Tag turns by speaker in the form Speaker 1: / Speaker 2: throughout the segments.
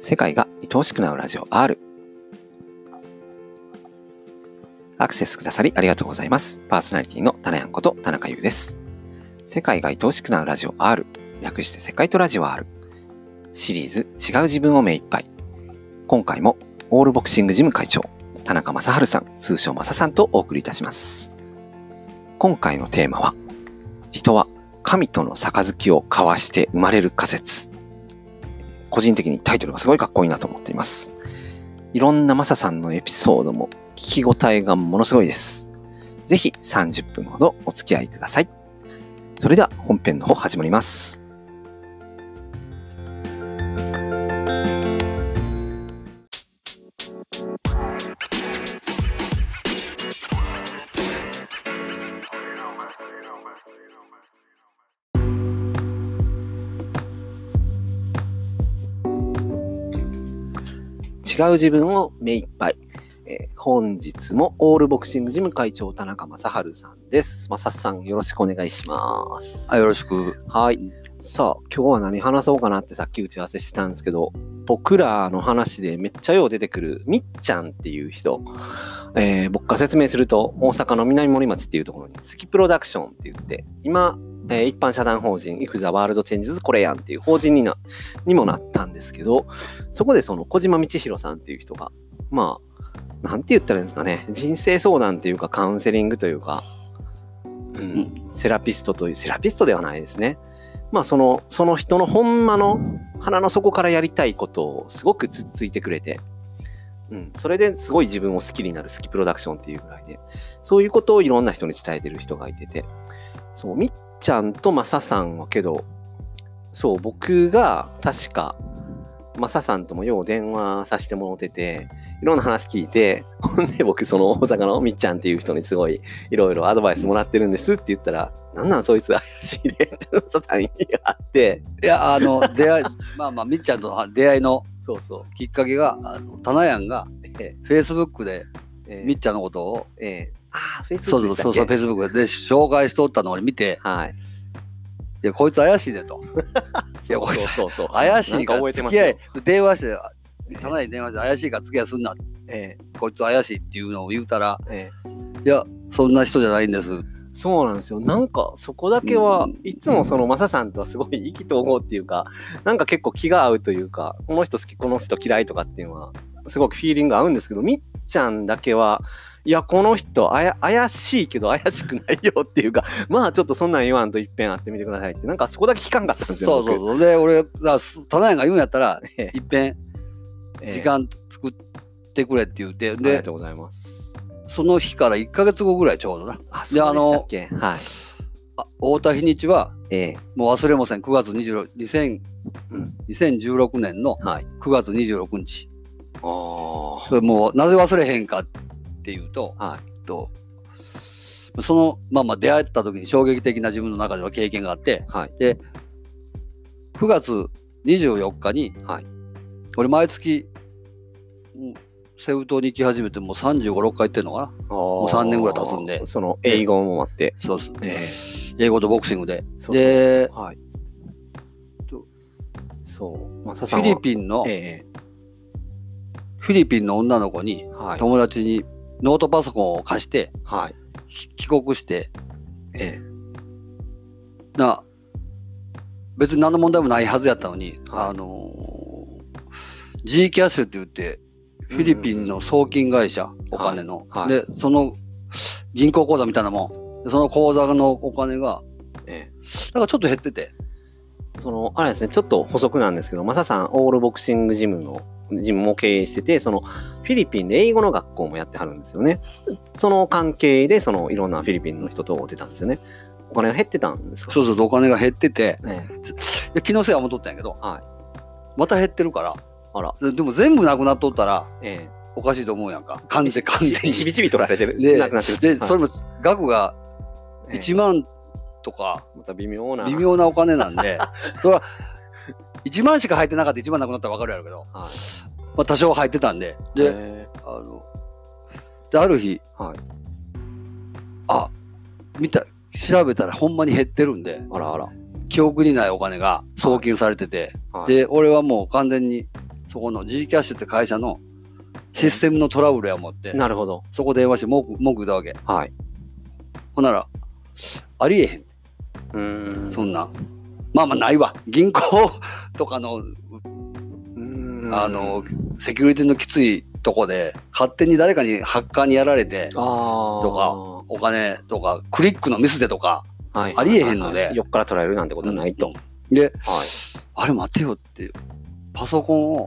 Speaker 1: 世界が愛おしくなるラジオ R。 アクセスくださりありがとうございます。パーソナリティのたなやんこと田中優です。世界が愛おしくなるラジオ R、 略して世界とラジオ R シリーズ、違う自分を目いっぱい。今回もオールボクシングジム会長田中正治さん、通称正さんとお送りいたします。今回のテーマは、人は神との杯を交わして生まれる仮説。個人的にタイトルがすごいかっこいいなと思っています。いろんなマサさんのエピソードも聞き応えがものすごいです。ぜひ30分ほどお付き合いください。それでは本編の方始まります。違う自分を目いっぱい。本日もオールボクシングジム会長田中正治さんです。正さん、よろしくお願いします。
Speaker 2: よろしく。
Speaker 1: はい。さあ、今日は何話そうかなってさっき打ち合わせしてたんですけど、僕らの話でめっちゃよう出てくるみっちゃんっていう人、僕から説明すると、大阪の南森町っていうところにスキプロダクションって言って、今、一般社団法人 If the World Changes Korean っていう法人にもなったんですけど、そこでその小島道弘さんっていう人が、まあなんて言ったらいいんですかね、人生相談というかカウンセリングというか、セラピストではないですね。まあその人のほんまの腹の底からやりたいことをすごくつっついてくれて、それですごい自分を好きになるスキプロダクションっていうぐらいで、そういうことをいろんな人に伝えてる人がいてて、そうみっちゃんとマサさんはけど、そう僕が確かマサさんともよう電話させてもらってて、いろんな話聞いて、ほんで僕その大阪のみっちゃんっていう人にすごいいろいろアドバイスもらってるんですって言ったら、なんなんそいつ怪しいでってマサさんにあって、
Speaker 2: いや出会いみっちゃんとの出会いの
Speaker 1: そう
Speaker 2: きっかけがタナヤンがフェイスブックでみっちゃんのことを
Speaker 1: フェイスブ
Speaker 2: そう
Speaker 1: ックでしたっけ？
Speaker 2: フェイスブックで紹介しとったのを見て、
Speaker 1: はい。
Speaker 2: いやこいつ怪しいでと。いやこいつ
Speaker 1: そう
Speaker 2: 怪しいから付き合い電話してタナヤンに電話して怪しいから付き合いすんな。こいつ怪しいっていうのを言うたら、いやそんな人じゃないんです。
Speaker 1: そうなんですよ。なんかそこだけはいつもそのマサさんとはすごい意気投合っていうか、なんか結構気が合うというか、この人好きこの人嫌いとかっていうのはすごくフィーリングが合うんですけど、みっちゃんだけはいやこの人怪しいけど怪しくないよっていうか、まあちょっとそんなん言わんと一遍会ってみてくださいって、なんかそこだけ聞かんかったんですよ。
Speaker 2: そうで俺タナヤンが言うんやったら一遍時間作ってくれって言って、
Speaker 1: ありがとうございます。
Speaker 2: その日から1ヶ月後ぐらいちょうどな。
Speaker 1: そうでしたっけ？はい。
Speaker 2: 会うた日にちは、もう忘れません。9月2016年の9月26日。それもうなぜ忘れへんかっていうと、その出会った時に衝撃的な自分の中では経験があって、で9月24日に、俺毎月セウ島に行き始めてもう35、6回行ってんのかな。もう3年ぐらい経つんで。
Speaker 1: その英語もあって。
Speaker 2: そうですね。英語とボクシングで。
Speaker 1: で、
Speaker 2: フィリピンの女の子に、友達にノートパソコンを貸して、帰国して、別に何の問題もないはずやったのに、G キャッシュって言って、フィリピンの送金会社、お金の、でその銀行口座みたいなもん、その口座のお金が、だからちょっと減ってて、
Speaker 1: あれですね、ちょっと補足なんですけど、マサさんオールボクシングジムも経営してて、そのフィリピンで英語の学校もやってはるんですよね。その関係でいろんなフィリピンの人と会ってたんですよね。お金が減ってたんですか？
Speaker 2: そうお金が減ってて、気のせいは思っとったんやけど、また減ってるから。でも全部なくなっとったら、おかしいと思うやんか。完全に。
Speaker 1: ちびちび取られてる。
Speaker 2: なくなってる。で、それも額が1万とか、
Speaker 1: また微妙な
Speaker 2: お金なんで、それは1万しか入ってなかったら1万なくなったら分かるやろうけど、多少入ってたんで、で、ある日、調べたらほんまに減ってるんで、記憶にないお金が送金されてて、で、俺はもう完全にそこの G キャッシュって会社のシステムのトラブルや思って、
Speaker 1: なるほど。
Speaker 2: そこ電話して文句言ったわけ。
Speaker 1: はい。
Speaker 2: ほんなら、ありえへん。そんな。まあまあないわ。銀行とかの、セキュリティのきついとこで、勝手に誰かにハッカーにやられて、とか、お金とか、クリックのミスでとか、ありえへんので。
Speaker 1: 横から取られるなんてことはないと。
Speaker 2: で、あれ待てよって、パソコンを、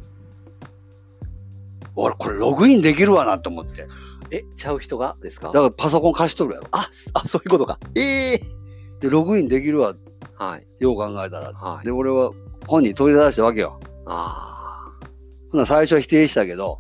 Speaker 2: 俺これログインできるわなと思って。
Speaker 1: ちゃう人がですか？
Speaker 2: だからパソコン貸しとるやろ。
Speaker 1: そういうことか。
Speaker 2: で、ログインできるわ。よう考えたら。で、俺は本人取り出したわけよ。ほな最初は否定したけど、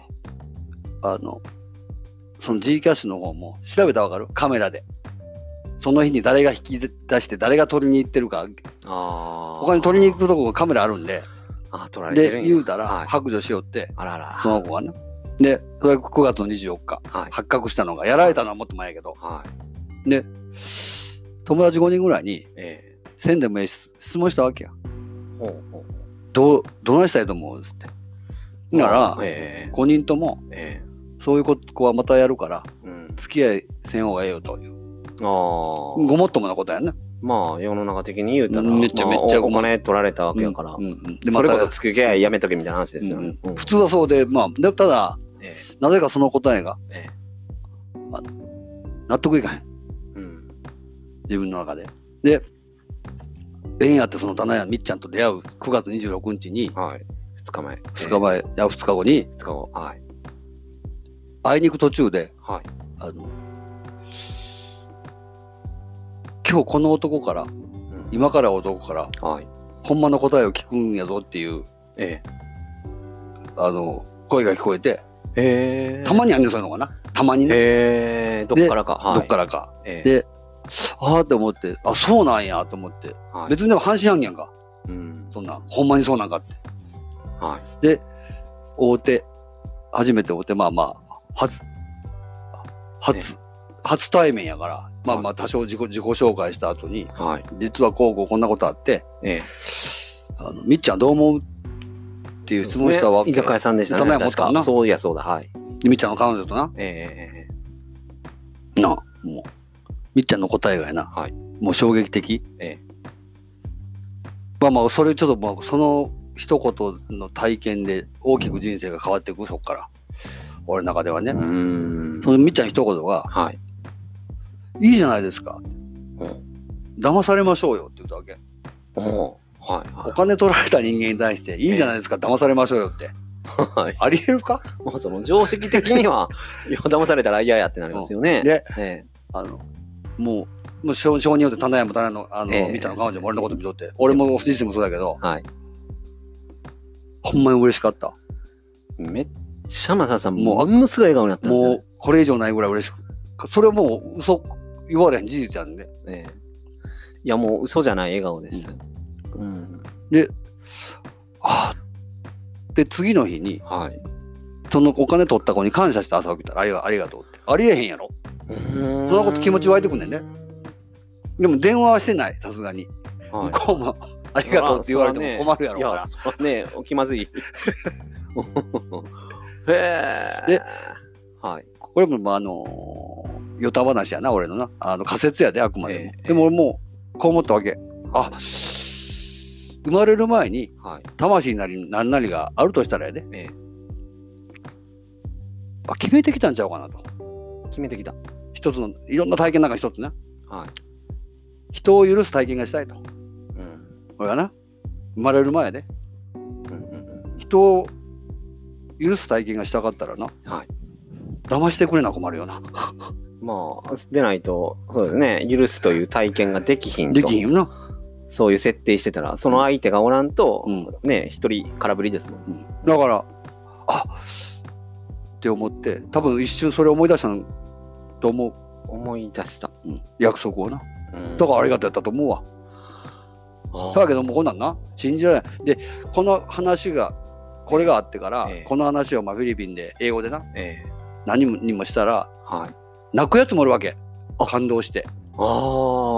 Speaker 2: その G キャッシュの方も調べたらわかる？カメラで。その日に誰が引き出して誰が取りに行ってるか。他に取りに行くとこがカメラあるんで。で、言うたら白状しよって、その子がね。で、それ9月の24日、発覚したのが、やられたのはもっと前やけど。で、友達5人ぐらいに、せんでもええ質問したわけや。どないしたいと思うっつって。なら、5人とも、そういう子はまたやるから、付き合いせん方がええよという。ごもっともなことやね。
Speaker 1: まあ世の中的に言うたら
Speaker 2: めっちゃ
Speaker 1: お金取られたわけやから、それこそ付き合いやめとけみたいな話ですよね。
Speaker 2: 普通はそうで、まあただなぜかその答えが納得いかへん。自分の中で。で、縁あってその棚屋みっちゃんと出会う9月26日に、2日前、2日後に会いに行く途中で、今日この男から、今から男から、ほんまの答えを聞くんやぞっていう、声が聞こえて、たまにあんねん、そういうのかな。たまにね。
Speaker 1: どっからか。
Speaker 2: どっからか。で、ああって思って、そうなんやと思って、別にでも半信半疑やんか。そんな、ほんまにそうなんかって。で、初めて会うて、まあまあ、初対面やから、まあまあ多少自己紹介した後に、実はこんなことあって、みっちゃんどう思うっていう質問したわけ。
Speaker 1: 居酒屋さんでしたね。確かそういやそうだ。
Speaker 2: みっちゃんの彼女とな。もう、みっちゃんの答えがやな、もう衝撃的。まあまあ、それちょっとその一言の体験で大きく人生が変わっていく、そっから。俺の中ではね。そのみっちゃん一言が、いいじゃないですか。騙されましょうよって言ったわけ。お金取られた人間に対して、いいじゃないですか、騙されましょうよって。ありえるか？
Speaker 1: その常識的には、騙されたら嫌やってなりますよね。
Speaker 2: で、もう承認よって棚屋も棚の、みっちゃんの彼女も俺のこと見とって、俺も自身もそうだけど、ほんまに嬉しかった。
Speaker 1: めっちゃマサさん、ものすごい笑顔になったんですよ。もう、
Speaker 2: これ以上ないぐらい嬉しく。それはもう嘘言われへん事実やんで。
Speaker 1: いや、もう嘘じゃない笑顔でした。
Speaker 2: で、で、次の日に、そのお金取った子に感謝して朝起きたら、ありがとうって。ありえへんやろ。そんなこと気持ち湧いてくんねんね。でも電話はしてない、さすがに。向こうも、ありがとうって言われても困るやろから。
Speaker 1: ねえ、気まずい。
Speaker 2: で、これもヨタ話やな、俺のな。仮説やで、あくまでも。でも俺もこう思ったわけ。生まれる前に、魂なり何なりがあるとしたらやで。決めてきたんちゃうかなと。
Speaker 1: 決めてきた。
Speaker 2: 一つの、いろんな体験の中一つね。人を許す体験がしたいと。これはな、生まれる前で。人を許す体験がしたかったらな、騙してくれな困るよな。
Speaker 1: まあ、でないと、そうですね、許すという体験ができひんと。
Speaker 2: できひんよな。
Speaker 1: そういう設定してたら、その相手がおらんと、ね、一人空振りですもん。
Speaker 2: だから、って思って、多分一瞬それ思い出したのと思う。
Speaker 1: 思い出した。
Speaker 2: 約束をな。だからありがとうやったと思うわ。だけどもこんなんな、信じられない。で、この話が、これがあってから、この話をフィリピンで英語でな、何人もしたら、泣くやつもおるわけ。感動して。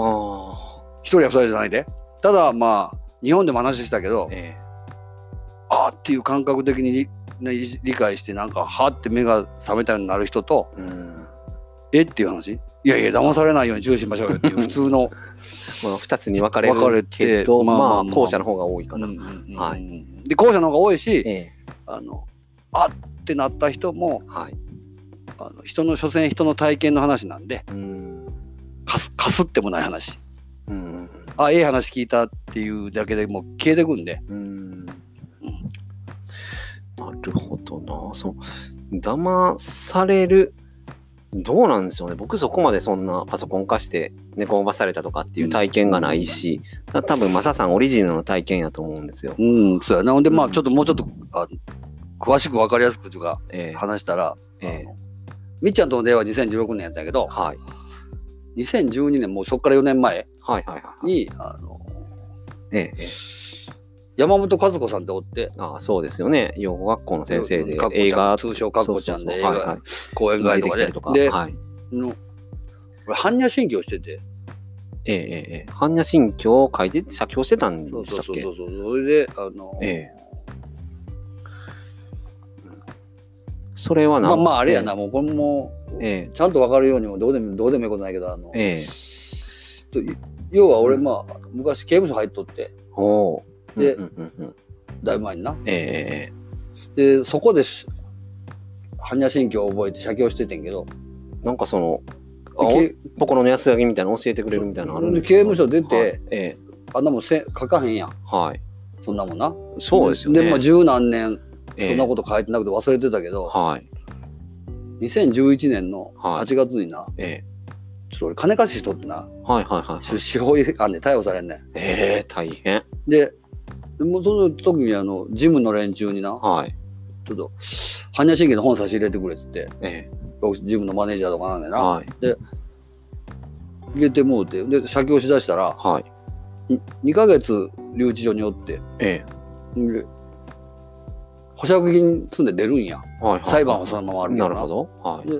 Speaker 2: 一人や二人じゃないで。ただまあ、日本でも話したけど、 あっていう感覚的に理解してなんかはって目が覚めたようになる人と、っていう話、いやいや騙されないように注意しましょうよっていう普通の
Speaker 1: 2つに分かれるけど、まあ後者の方が多いかな。
Speaker 2: で後者の方が多いし、あってなった人も、人の所詮人の体験の話なんで、かすってもない話、ええ話聞いたっていうだけでもう消えてくんで。
Speaker 1: なるほどな。騙される、どうなんでしょうね。僕そこまでそんなパソコン化して寝込まされたとかっていう体験がないし、多分マサさんオリジナルの体験やと思うんですよ。
Speaker 2: そうやな。ほんでまあちょっともうちょっと詳しく分かりやすくというか話したら、みっちゃんとの出会いは2016年やったんやけど、2012年もうそこから4年前に山本和子さんっておって、
Speaker 1: そうですよね。養護学校の先生で
Speaker 2: 映画、通称かっこちゃんで映画講演会とかで、般若心経してて、
Speaker 1: 般若心経を書いて写経してたんでしたっけ？
Speaker 2: それで
Speaker 1: それは
Speaker 2: まああれやな、もうこれもちゃんと分かるようにもどうでもいいことないけど、要は俺昔刑務所入っとって、でだいぶ前にな、でそこで般若心経を覚えて写経しててんけど、
Speaker 1: なんか心の安らぎみたいなの教えてくれるみたいなのあるんですか？
Speaker 2: 刑務所出て、あんなもん書かへんやん、そんなもんな。
Speaker 1: そうですよね。
Speaker 2: で十何年そんなこと書いてなくて忘れてたけど、2011年の8月にな、ちょっと俺金貸ししとってな、司法違反で逮捕されんねん。
Speaker 1: 大変
Speaker 2: でもうその時に事務の連中にな、ちょっと般若心経の本差し入れてくれっつって、事務のマネージャーとかなんでな、で入れてもうて、で写経しだしたら、2ヶ月留置所におって、で保釈金積んで出るんや、裁判はそのままあるけどな。
Speaker 1: なるほど。
Speaker 2: で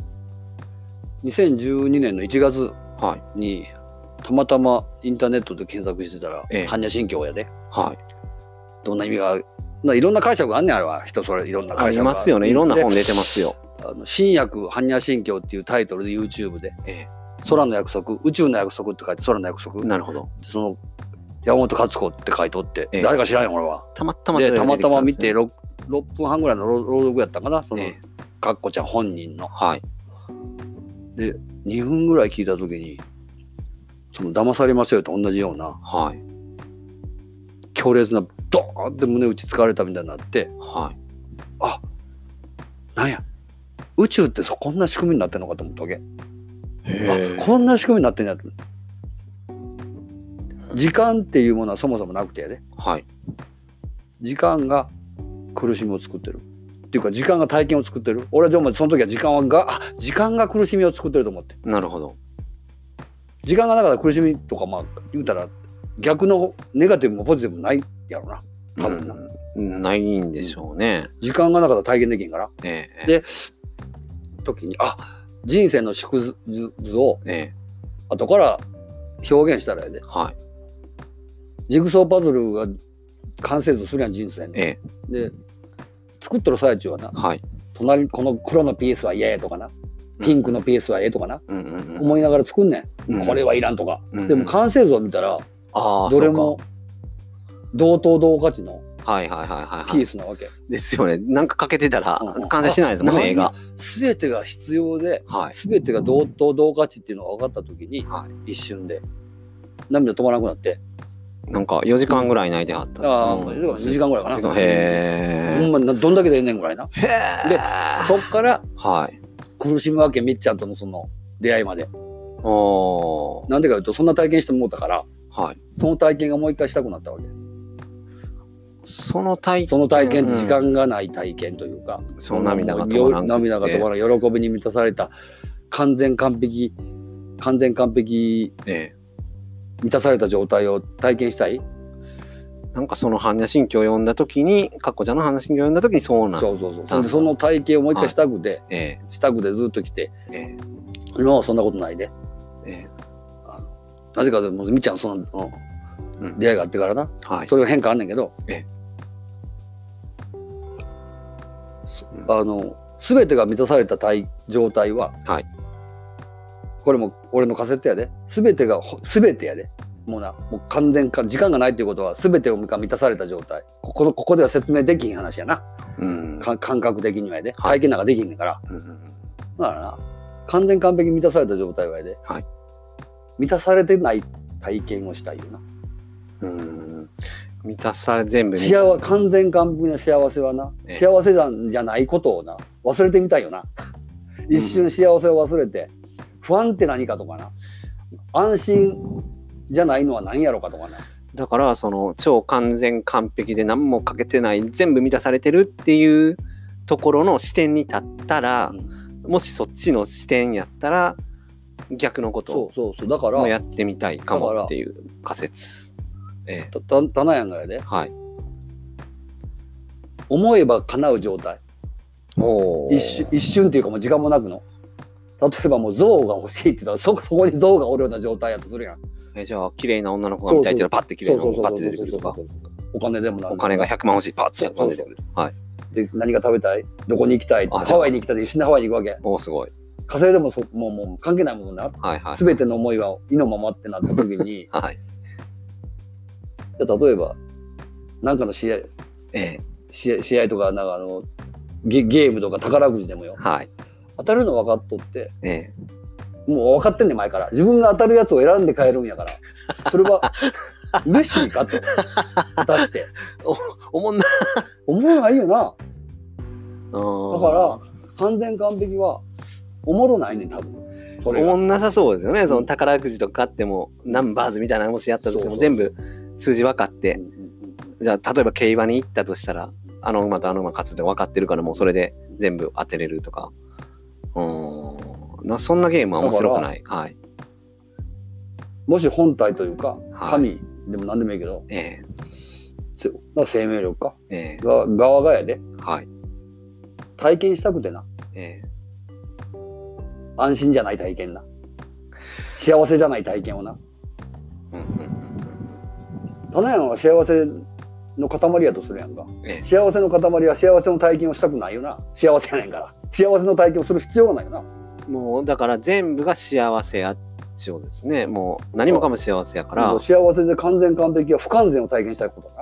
Speaker 2: 2012年の1月に、たまたまインターネットで検索してたら、般若心経やで。どんな意味が、いろんな解釈があんねん、あれは。人それいろんな解釈が。
Speaker 1: ありますよね。いろんな本出てますよ。
Speaker 2: 新約般若心経っていうタイトルで YouTube で、空の約束、宇宙の約束って書いて空の約束。
Speaker 1: なるほど。
Speaker 2: その山本勝子って書いとって、誰か知らんよ、俺は。
Speaker 1: たまたま
Speaker 2: 見て6分半ぐらいの朗読やったかな、そのかっこちゃん本人の。で2分ぐらい聞いた時に、その騙されますよと同じような、強烈なドーンって胸打ちつかれたみたいになって、なんや宇宙ってこんな仕組みになってるのかと思ったわけ。こんな仕組みになってんやと。時間っていうものはそもそもなくてやで、時間が苦しみを作ってるっていうか、時間が体験を作ってる。俺はでもその時は時間が苦しみを作ってると思って。
Speaker 1: なるほど。
Speaker 2: 時間がなかったら苦しみとか言うたら逆のネガティブもポジティブもないやろな、多分な。
Speaker 1: ないんでしょうね。
Speaker 2: 時間がなかったら体験できんから。で時に人生の縮図を後から表現したらやで、ジグソーパズルが完成図するやん、人生に。で作っとる最中はな、隣この黒のピースは嫌やとかな、ピンクのピースはええとかな、思いながら作んねん、これはいらんとか。でも完成図を見たらどれも同等同価値のピースなわけ
Speaker 1: ですよね。なんか欠けてたら完成しないですもんね、映画。
Speaker 2: 全てが必要で、全てが同等同価値っていうのが分かった時に、一瞬で涙止まらなくなって、
Speaker 1: なんか4時間ぐらい泣いてはった。
Speaker 2: 2時間ぐらいかな。ほ
Speaker 1: ん
Speaker 2: まどんだけでええねんぐらいな。でそっから苦しむわけ、みっちゃんとのその出会いまで。なんでかいうと、そんな体験してもうたから、その体験がもう一回したくなったわけ。その体験って時間がない体験というか、
Speaker 1: 涙が止ま
Speaker 2: らない喜びに満たされた完全完璧満たされた状態を体験したい。
Speaker 1: なんかその般若心経を読んだ時に、かっこちゃんの般若心経を読んだ時にそうなん
Speaker 2: で、その体験をもう一回したくて、ずっと来て、今はそんなことないで。なぜかでもみっちゃんその出会いがあってからな、それが変化あんねんけど、 全てが満たされた状態は、
Speaker 1: はい、
Speaker 2: これも俺の仮説やで、全てやで、もう完全か時間がないっていうことは全てが満たされた状態。ここでは説明できひん話やな、感覚的にはやで、体験なんかできんねんから、だからな、完全完璧に満たされた状態はやで、満たされてない体験をしたいよな。
Speaker 1: 満たされ全部
Speaker 2: 完全完璧な幸せはな、幸せじゃないことをな忘れてみたいよな。一瞬幸せを忘れて、不安って何かとかな、安心じゃないのは何やろかとかな。
Speaker 1: だからその超完全完璧で何も欠けてない、全部満たされてるっていうところの視点に立ったら、もしそっちの視点やったら逆のことを
Speaker 2: だから
Speaker 1: やってみたいかもっていう仮説。
Speaker 2: 棚やんがやで、
Speaker 1: はい、
Speaker 2: 思えば叶う状態。一瞬っていうかもう時間もなくの。例えばもう象が欲しいって言ったらそこに象がおるような状態やとするやん。
Speaker 1: じゃあ綺麗な女の子が見たいって言ったらパッて綺麗な子がパッて出てくるとか。
Speaker 2: お金でもなる。
Speaker 1: お金が100万欲しい、パッて100万出てくる。はい。
Speaker 2: で何が食べたい、どこに行きたい、ハワイに行きたいで一瞬でハワイに行くわけ。
Speaker 1: すごい。
Speaker 2: 火星でももう関係ないもんな。全ての思いは意のままってなった時に、例えばなんかの試合とかなんかゲームとか宝くじでもよ、当たるの分かっとって、もう分かってんねん前から。自分が当たるやつを選んで買えるんやから、それは嬉しいかと。果たして
Speaker 1: おもん
Speaker 2: ないよな。だから完全完璧はおもろないねん多分。
Speaker 1: おもんなさそうですよね。その宝くじとか買ってもナンバーズみたいなもしやったとしても全部数字分かって、じゃあ例えば競馬に行ったとしたら、あの馬とあの馬勝つって分かってるからもうそれで全部当てれるとか。そんなゲームは面白くない。
Speaker 2: もし本体というか神でも何でもいいけど、生命力か、側がやで、体験したくてな、安心じゃない体験な、幸せじゃない体験をな。棚屋は幸せの塊やとするやんか。幸せの塊は幸せの体験をしたくないよな。幸せやねんから。幸せの体験をする必要がないよな。
Speaker 1: もうだから全部が幸せやっちゅうですね。もう何もかも幸せやから。
Speaker 2: 幸せで完全完璧は不完全を体験したいことだ。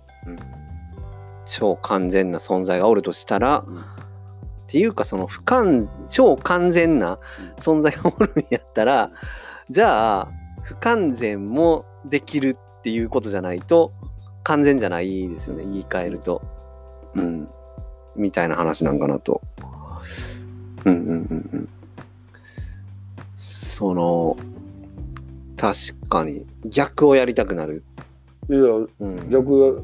Speaker 1: 超完全な存在がおるとしたら、っていうかその超完全な存在がおるんやったら、じゃあ不完全もできるっていうことじゃないと完全じゃないですよね、言い換えると。みたいな話なんかなと。その確かに逆をやりたくなる。
Speaker 2: いや、逆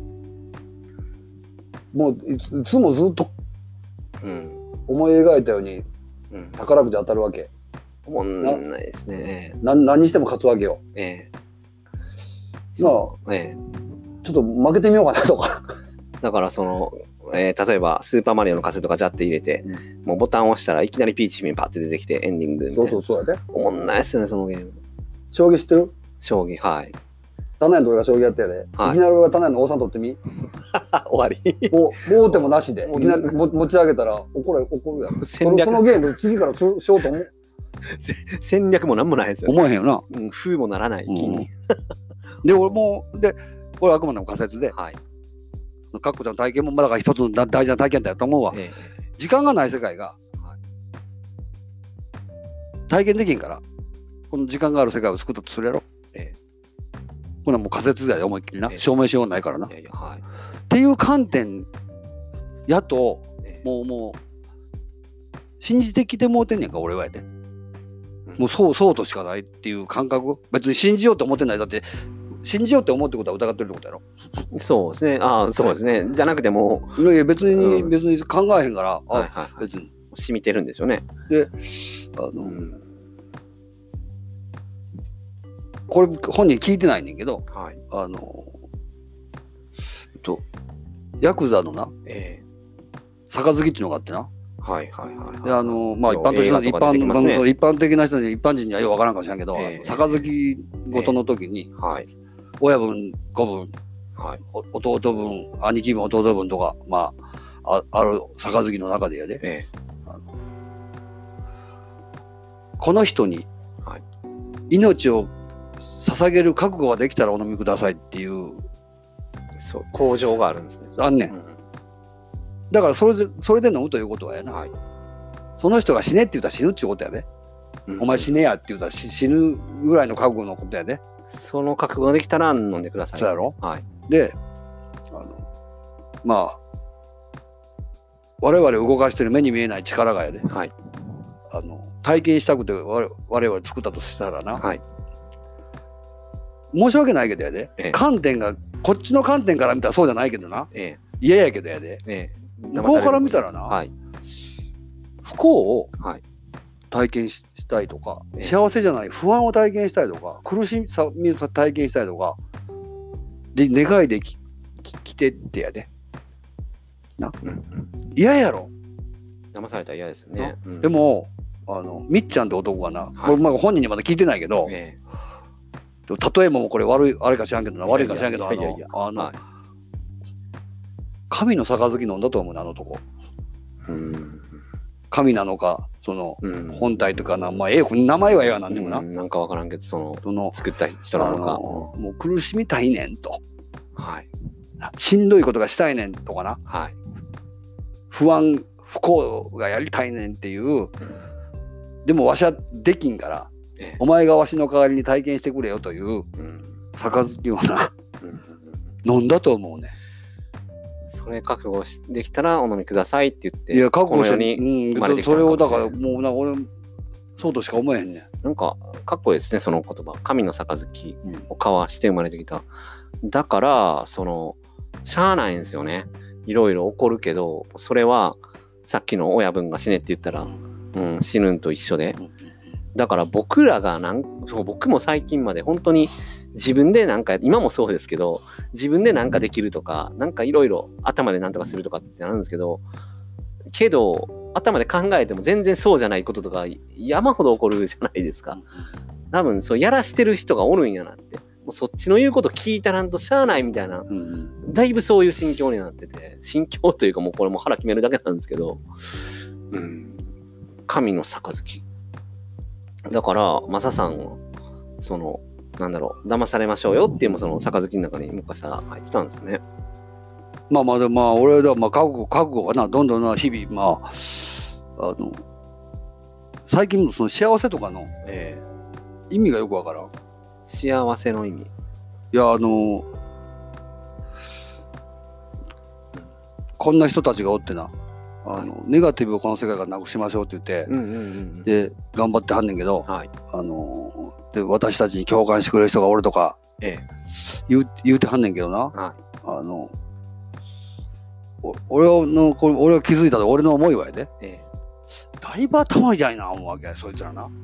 Speaker 2: もういつもずっと思い描いたように宝くじ当たるわけ。
Speaker 1: 思んないですね。
Speaker 2: 何にしても勝つわけよ。ちょっと負けてみようかなとか。
Speaker 1: だからその、例えばスーパーマリオのカセットガチャって入れて、もうボタンを押したらいきなりピーチピンパって出てきてエンディングみたいな。
Speaker 2: そうやで。
Speaker 1: 思んないっすよね、そのゲーム。
Speaker 2: 将棋知ってる？
Speaker 1: 将棋、はい。
Speaker 2: 棚屋の俺が将棋やってやで。いきなり俺が棚屋の王さん取ってみ。
Speaker 1: 終わり。
Speaker 2: 王手もなしで。いきなり持ち上げたら怒るやん。そのゲーム次からしようと思う。
Speaker 1: 戦略もなんもないですよ。
Speaker 2: 思えへんよな。
Speaker 1: 風もならない。
Speaker 2: で、俺あくまでも仮説で、かっこちゃんの体験もだから一つの大事な体験だよと思うわ。時間がない世界が体験できんから、この時間がある世界を作ったとするやろ。こんなんもう仮説だよ、思いっきりな。証明しようがないからな。っていう観点やと、もう信じてきてもうてんねんか、俺はやで。もうそうとしかないっていう感覚。別に信じようと思ってない。だって信じようって思うってことは疑ってるってことやろ。
Speaker 1: そうですね。そうですね。じゃなくても
Speaker 2: 別に考えへんから、別に
Speaker 1: 染みてるんですよね。
Speaker 2: で、これ本人聞いてないねんけど、ヤクザのな、杯っていうのがあってな。で一般的な人に、一般人にはよくわからんかもしれんけど、杯ごとの時に、親分子分、弟分兄貴分弟分とか、 ある杯の中でやで、
Speaker 1: ええ、
Speaker 2: この人に命を捧げる覚悟ができたらお飲みくださいっていう、
Speaker 1: そう向上があるんですね。
Speaker 2: あんねん。だからそれで飲むということはやな、その人が死ねって言ったら死ぬっていうことやで、お前死ねやって言ったら死ぬぐらいの覚悟のことやで。
Speaker 1: その覚悟ができたら飲んでください。
Speaker 2: そうやろ。
Speaker 1: はい。
Speaker 2: で、まあ我々動かしてる目に見えない力がやで、はい、体験したくて我々作ったとしたらな、はい、申し訳ないけどやで、観点がこっちの観点から見たらそうじゃないけどな、嫌やけどやで、向こうから見たらな、はい、不幸を体験したいとか、幸せじゃない不安を体験したいとか、苦しさを体験したいとかで願いで来てってやでな、嫌やろ。
Speaker 1: 騙されたら嫌ですよね。
Speaker 2: でもみっちゃんって男がな、これまあ本人にまだ聞いてないけど、例えもこれあれか知らんけどな、悪いか知らんけど、神の杯飲んだと思うね、あの男。神なのか、その本体とかな、まあ名前はええわなんでもな。
Speaker 1: なんかわからんけど、その作った人なのか。
Speaker 2: もう苦しみたいねんと。しんどいことがしたいねんとかな。不安、不幸がやりたいねんっていう。でもわしはできんから、お前がわしの代わりに体験してくれよという杯をな、飲んだと思うね。
Speaker 1: それ覚悟できたらお飲みくださいって言って、
Speaker 2: いや覚悟してに、それをだからもう俺そうとしか思えへんねん。
Speaker 1: なんかかっこいいですね、その言葉。神の杯を交わして生まれてきた。だからしゃあないんですよね。いろいろ起こるけど、それはさっきの親分が死ねって言ったら、死ぬんと一緒で。だから僕らが僕も最近まで本当に自分で今もそうですけど、自分でできるとか、いろいろ頭でとかするとかってなるんですけど、頭で考えても全然そうじゃないこととか山ほど起こるじゃないですか。多分そうやらしてる人がおるんやなって。もうそっちの言うこと聞いたらんとしゃあないみたいな、だいぶそういう心境になってて、心境というかもうこれも腹決めるだけなんですけど、神の杯。だから、マサさんは、騙されましょうよっていうもその杯の中に昔は入ってたんですよね。
Speaker 2: まあ俺は覚悟がな、どんどんな日々、最近のその幸せとかの意味がよくわからん。
Speaker 1: 幸せの意味。
Speaker 2: いやこんな人たちがおってな、ネガティブをこの世界からなくしましょうって言って、で頑張ってはんねんけど、で私たちに共感してくれる人がおるとか、言うてはんねんけどな、俺は気づいたら俺の思いはやで、だいぶ頭痛いな思うわけや、そいつらな。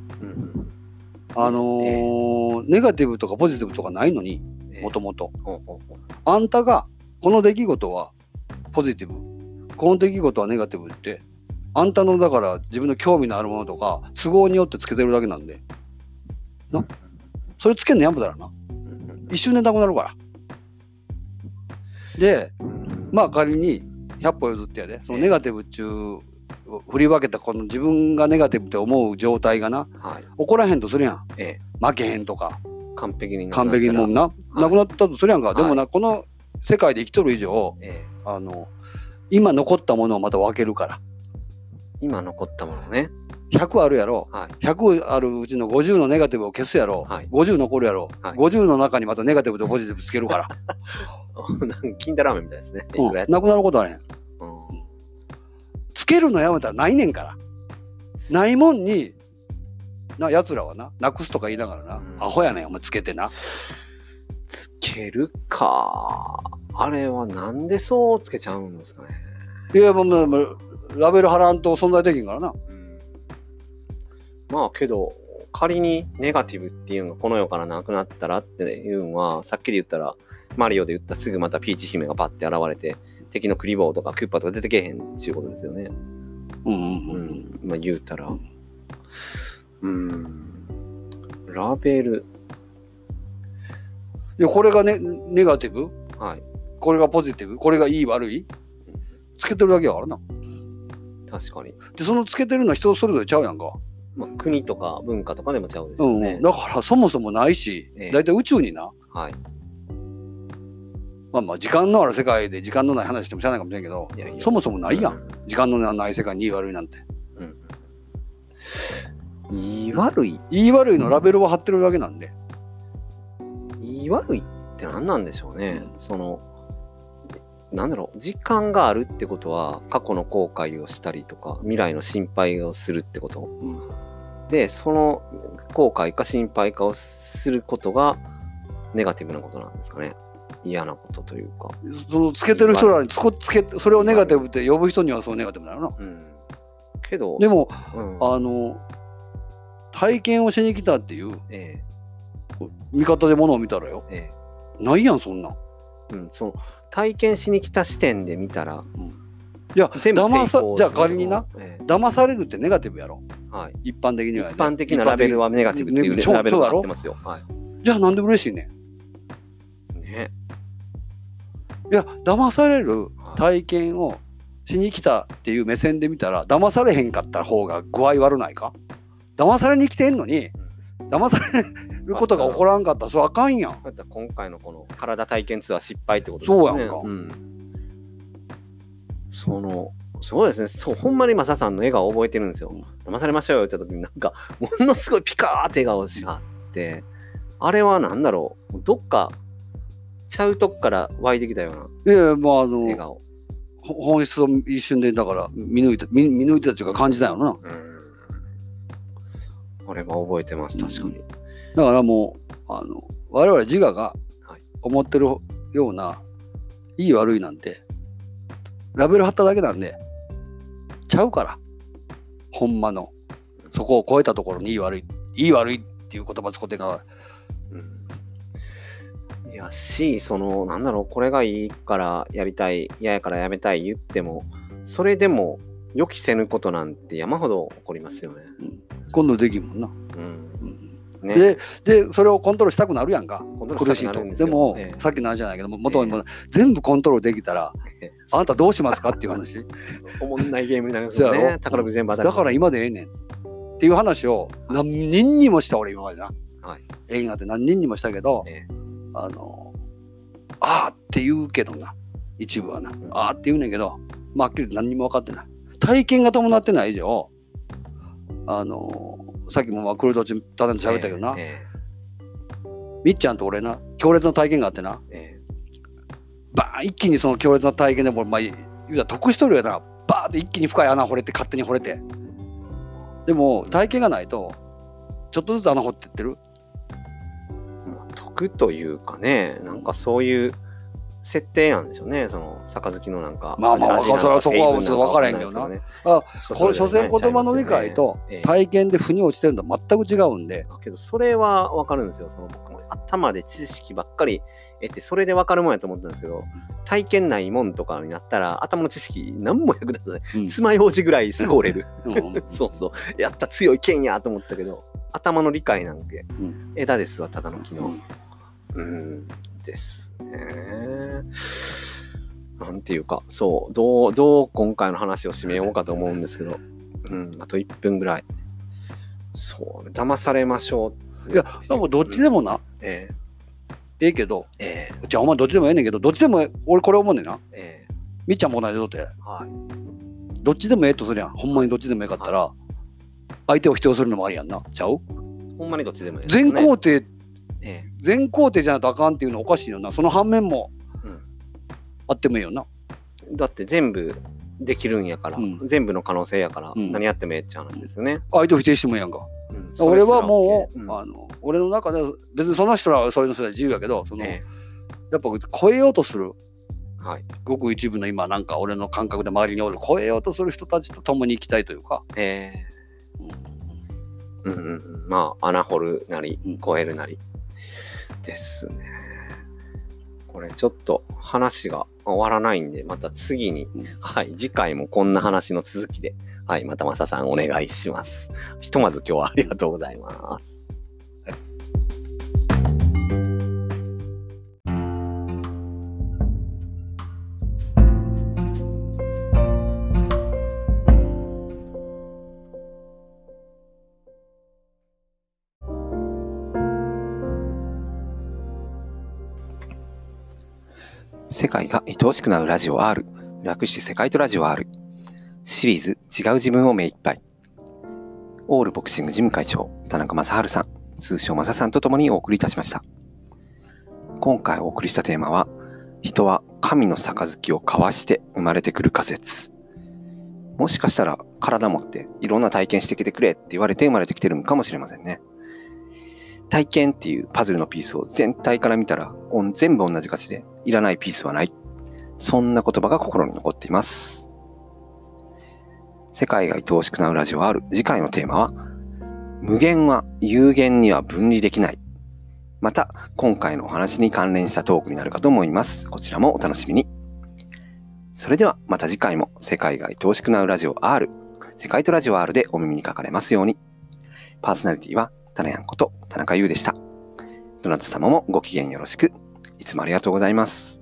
Speaker 2: ネガティブとかポジティブとかないのに、もともとあんたがこの出来事はポジティブ、この出来事はネガティブって、あんたのだから自分の興味のあるものとか都合によってつけてるだけなんでな。それつけんのやめたらな、一瞬でなくなるから。で仮に100歩譲ってやで、そのネガティブっちゅう振り分けたこの自分がネガティブって思う状態がな、起こらへんとするやん、負けへんとか
Speaker 1: 完璧に
Speaker 2: もんな、なくなったとするやんか。でもな、この世界で生きとる以上、今残ったものをまた分けるから。
Speaker 1: 今残ったものね、
Speaker 2: 100あるやろ、100あるうちの50のネガティブを消すやろ、50残るやろ、50の中にまたネガティブとポジティブつけるから
Speaker 1: 金太ラーメンみたいですね。
Speaker 2: なくなることはね、つけるのやめたらないねんから。ないもんにやつらはなくすとか言いながらな、アホやねんお前つけてな。
Speaker 1: つけるか、あれはなんでそうつけちゃうんですかね。
Speaker 2: いやもうラベル貼らんと存在できんからな。
Speaker 1: けど仮にネガティブっていうのがこの世からなくなったらっていうのは、さっきで言ったらマリオで言ったすぐまたピーチ姫がパッて現れて敵のクリボーとかクッパとか出てけへんっていうことですよね。言うたらラベル、
Speaker 2: いやこれがネガティブ、これがポジティブ、これがいい悪い、 つけてるだけやからな。
Speaker 1: 確かに。
Speaker 2: でそのつけてるのは人それぞれちゃうやんか。
Speaker 1: まあ、国とか文化とかでもちゃうですよね。
Speaker 2: だからそもそもないし、だいたい宇宙にな、
Speaker 1: はい、
Speaker 2: まあ時間のある世界で時間のない話してもしゃあないかもしれんけど、そもそもないやん、時間のない世界にいい悪いなんて。
Speaker 1: いい悪い
Speaker 2: のラベルを貼ってるわけなんで。
Speaker 1: いい悪いって何なんでしょうね。なんだろう、時間があるってことは過去の後悔をしたりとか未来の心配をするってこと、でその後悔か心配かをすることがネガティブなことなんですかね。嫌なことというか、
Speaker 2: そのつけてる人らにそれをネガティブって呼ぶ人にはそうネガティブなのな、けどでも、体験をしに来たっていう、見方でものを見たらよ、ないやんそんなん。
Speaker 1: その体験しに来た視点で見たら、
Speaker 2: いやじゃあ仮にな、騙されるってネガティブやろ、一般的には、
Speaker 1: 一般的なラベルはネガティブっていうラベルになってますよ。
Speaker 2: じゃあなんで嬉しいねん。いや騙される体験をしに来たっていう目線で見たら、騙されへんかった方が具合悪ないか。騙されに来てんのに騙されることが起こらんかったらそれあかんやん。
Speaker 1: 今回のこの体体験ツアー失敗ってことですね。
Speaker 2: そうやんか、
Speaker 1: そうですね。そう、ほんまにマサさんの笑顔覚えてるんですよ。騙されましたよって言った時になんかものすごいピカーって笑顔しはって、あれはなんだろう、どっかちゃうとこから湧いてきたような笑顔。
Speaker 2: 本質を一瞬でだから見抜いたというか感じたよな。
Speaker 1: あれは覚えてます、確かに。
Speaker 2: だからもう我々自我が思ってるようないい悪いなんてラベル貼っただけなんでちゃうから、ほんまのそこを超えたところにいい悪いっていう言葉使ってから、
Speaker 1: いやし、なんだろう、これがいいからやりたい、嫌やからやめたい言っても、それでも予期せぬことなんて山ほど起こりますよね。
Speaker 2: 今度できんもんな。でそれをコントロールしたくなるやんか、苦しいと。でも、さっきの話じゃないけども、元にも全部コントロールできたら、あなたどうしますかっていう話。
Speaker 1: おもんないゲームになりますよね。宝くじ全部当たる。
Speaker 2: だから今でええねんっていう話を何人にもした俺今までな。映画で何人にもしたけど、あーって言うけどな、一部はな、あーって言うねんけど、まあはっきり何にも分かってない。体験が伴ってない以上、さっきもクルードチただで喋ったけどな、みっちゃんと俺な強烈な体験があってな、バーン一気にその強烈な体験でも言うたら得しとるよな、バーって一気に深い穴掘れて勝手に掘れて。でも体験がないとちょっとずつ穴掘ってってる。
Speaker 1: 得というかね、なんかそういう設定なんでしょうね、その杯のなんか。
Speaker 2: そこはちょっと分からへんけどな。所詮言葉の理解と体験で腑に落ちてるのは全く違うんで。
Speaker 1: けどそれは分かるんですよ。僕も頭で知識ばっかり得てそれで分かるもんやと思ったんですけど、体験ないもんとかになったら頭の知識何も役立たない。爪楊枝ぐらいすぐ折れる。そうそう。やった強い剣やと思ったけど、頭の理解なんて枝ですわ、ただの木の。ですね。なんていうか、そう、どう今回の話を締めようかと思うんですけど、あと1分ぐらい。そう、騙されましょう。
Speaker 2: いや、でもどっちでもな、ええけど、じゃあお前どっちでもええねんけど、どっちでも俺これ思うねんな。みっちゃんも同じだって。どっちでもええとするやん。ほんまにどっちでもええかったら、相手を否定するのもありやんな。ちゃう？
Speaker 1: ほんまにどっちでもええ。
Speaker 2: 全肯定じゃないとあかんっていうのはおかしいよな。その反面もあってもいいよな。
Speaker 1: だって全部できるんやから、全部の可能性やから、何やってもええって話ですよね。
Speaker 2: 相手を否定してもいいやんか。俺はもう、俺の中で別にその人らはそれの人は自由やけど、やっぱ超えようとする、ごく一部の今なんか俺の感覚で周りにおる超えようとする人たちと共に生きたいというか。まあ穴掘るなり超えるなりですね。これちょっと話が終わらないんで、また次に、次回もこんな話の続きで、またマサさんお願いします。ひとまず今日はありがとうございます。
Speaker 1: 世界が愛おしくなるラジオ R、略して世界とラジオ R。シリーズ違う自分を目いっぱい。オールボクシング事務会長、田中正治さん、通称正さんと共にお送りいたしました。今回お送りしたテーマは、人は神の杯を交わして生まれてくる仮説。もしかしたら体持っていろんな体験してきてくれって言われて生まれてきてるのかもしれませんね。体験っていうパズルのピースを全体から見たら全部同じ価値でいらないピースはない。そんな言葉が心に残っています。世界が愛おしくなるラジオ R。次回のテーマは、無限は有限には分離できない。また今回のお話に関連したトークになるかと思います。こちらもお楽しみに。それではまた次回も世界が愛おしくなるラジオ R、世界とラジオ R でお耳にかかれますように。パーソナリティはタナヤンこと田中優でした。どなた様もご機嫌よろしく。いつもありがとうございます。